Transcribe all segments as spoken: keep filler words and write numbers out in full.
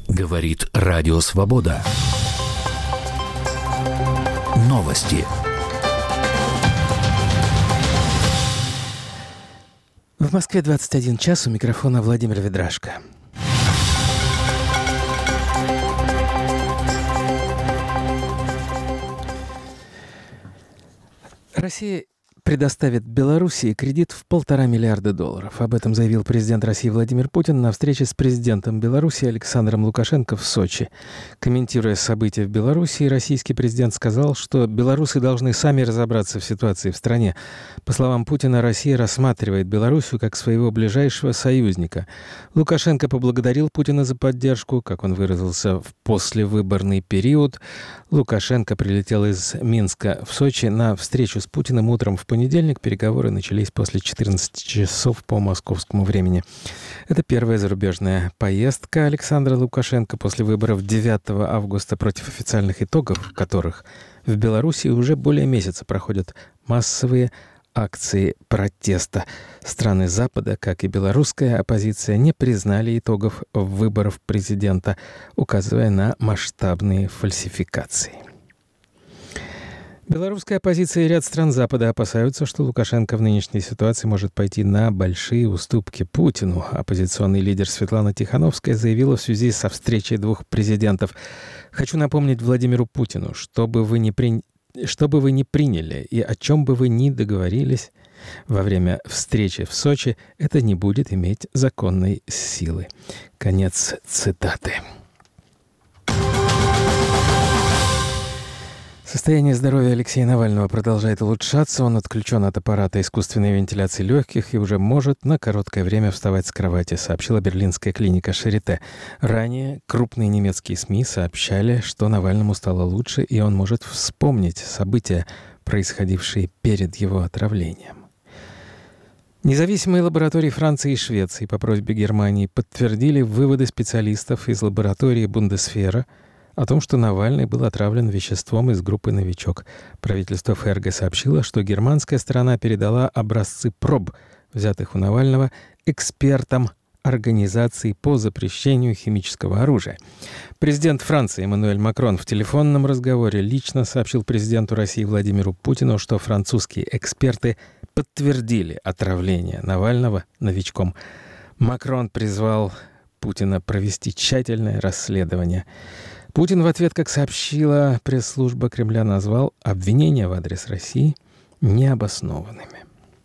Говорит Радио Свобода. Новости. В Москве двадцать один час, у микрофона Владимир Ведрашко. Россия предоставит Белоруссии кредит в полтора миллиарда долларов. Об этом заявил президент России Владимир Путин на встрече с президентом Беларуси Александром Лукашенко в Сочи. Комментируя события в Беларуси, российский президент сказал, что белорусы должны сами разобраться в ситуации в стране. По словам Путина, Россия рассматривает Белоруссию как своего ближайшего союзника. Лукашенко поблагодарил Путина за поддержку, как он выразился, в послевыборный период. Лукашенко прилетел из Минска в Сочи на встречу с Путиным утром в понедельник. Переговоры начались после четырнадцати часов по московскому времени. Это первая зарубежная поездка Александра Лукашенко после выборов девятого августа, против официальных итогов которых в Беларуси уже более месяца проходят массовые акции протеста. Страны Запада, как и белорусская оппозиция, не признали итогов выборов президента, указывая на масштабные фальсификации. Белорусская оппозиция и ряд стран Запада опасаются, что Лукашенко в нынешней ситуации может пойти на большие уступки Путину. Оппозиционный лидер Светлана Тихановская заявила в связи со встречей двух президентов: «Хочу напомнить Владимиру Путину, что бы вы ни приняли, что бы вы ни приняли и о чем бы вы ни договорились во время встречи в Сочи, это не будет иметь законной силы». Конец цитаты. Состояние здоровья Алексея Навального продолжает улучшаться. Он отключен от аппарата искусственной вентиляции легких и уже может на короткое время вставать с кровати, сообщила берлинская клиника Шарите. Ранее крупные немецкие СМИ сообщали, что Навальному стало лучше, и он может вспомнить события, происходившие перед его отравлением. Независимые лаборатории Франции и Швеции по просьбе Германии подтвердили выводы специалистов из лаборатории Бундесвера о том, что Навальный был отравлен веществом из группы «Новичок». Правительство ФРГ сообщило, что германская сторона передала образцы проб, взятых у Навального, экспертам Организации по запрещению химического оружия. Президент Франции Эммануэль Макрон в телефонном разговоре лично сообщил президенту России Владимиру Путину, что французские эксперты подтвердили отравление Навального новичком. Макрон призвал Путина провести тщательное расследование. Путин в ответ, как сообщила пресс-служба Кремля, назвал обвинения в адрес России необоснованными.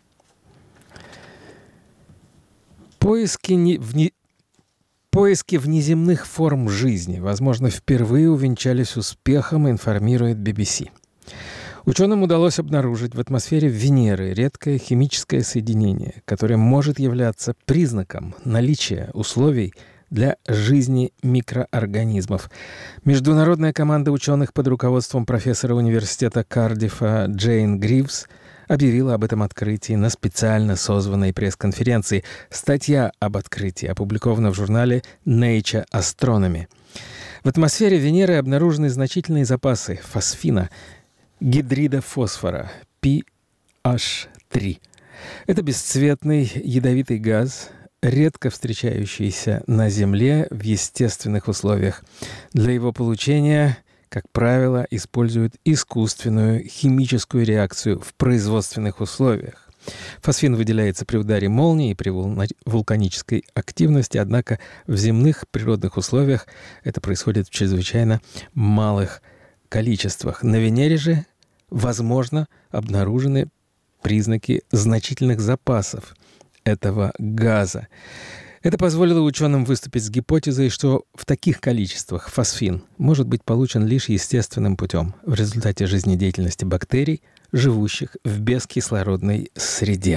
Поиски, не, вне, поиски внеземных форм жизни, возможно, впервые увенчались успехом, информирует би би си. Ученым удалось обнаружить в атмосфере Венеры редкое химическое соединение, которое может являться признаком наличия условий для жизни микроорганизмов. Международная команда ученых под руководством профессора университета Кардиффа Джейн Гривс объявила об этом открытии на специально созванной пресс-конференции. Статья об открытии опубликована в журнале Nature Astronomy. В атмосфере Венеры обнаружены значительные запасы фосфина, гидрида фосфора, пи эйч три. Это бесцветный ядовитый газ, редко встречающийся на Земле в естественных условиях. Для его получения, как правило, используют искусственную химическую реакцию в производственных условиях. Фосфин выделяется при ударе молнии и при вулканической активности, однако в земных природных условиях это происходит в чрезвычайно малых количествах. На Венере же, возможно, обнаружены признаки значительных запасов этого газа. Это позволило ученым выступить с гипотезой, что в таких количествах фосфин может быть получен лишь естественным путем, в результате жизнедеятельности бактерий, живущих в бескислородной среде.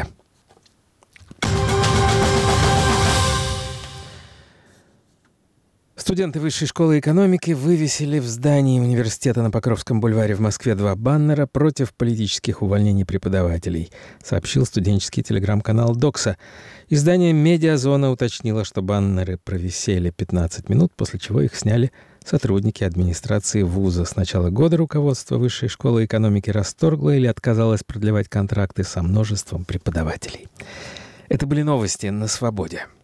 Студенты Высшей школы экономики вывесили в здании университета на Покровском бульваре в Москве два баннера против политических увольнений преподавателей, сообщил студенческий телеграм-канал «Докса». Издание «Медиазона» уточнило, что баннеры провисели пятнадцать минут, после чего их сняли сотрудники администрации вуза. С начала года руководство Высшей школы экономики расторгло или отказалось продлевать контракты со множеством преподавателей. Это были новости на «Свободе».